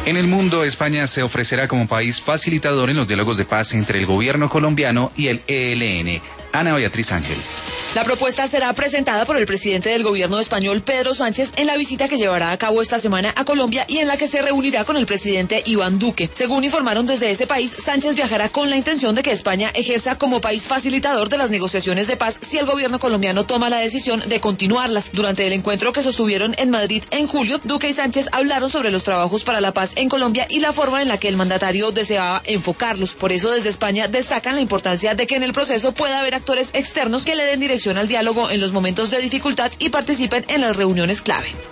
En el mundo, España se ofrecerá como país facilitador en los diálogos de paz entre el gobierno colombiano y el ELN. Ana Beatriz Ángel. La propuesta será presentada por el presidente del gobierno español, Pedro Sánchez, en la visita que llevará a cabo esta semana a Colombia y en la que se reunirá con el presidente Iván Duque. Según informaron desde ese país, Sánchez viajará con la intención de que España ejerza como país facilitador de las negociaciones de paz si el gobierno colombiano toma la decisión de continuarlas. Durante el encuentro que sostuvieron en Madrid en julio, Duque y Sánchez hablaron sobre los trabajos para la paz en Colombia y la forma en la que el mandatario deseaba enfocarlos. Por eso, desde España destacan la importancia de que en el proceso pueda haber actores externos que le den dirección al diálogo en los momentos de dificultad y participen en las reuniones clave.